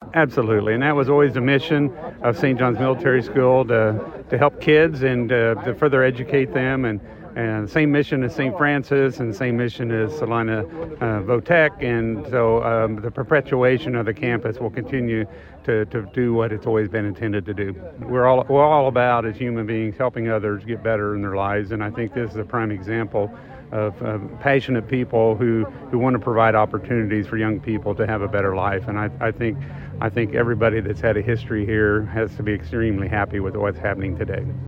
Absolutely, and that was always the mission of St. John's Military School to help kids and to further educate them, and same mission as St. Francis and same mission as Salina Votech, and so the perpetuation of the campus will continue to do what it's always been intended to do. We're all about, as human beings, helping others get better in their lives, and I think this is a prime example of passionate people who want to provide opportunities for young people to have a better life. And I think everybody that's had a history here has to be extremely happy with what's happening today.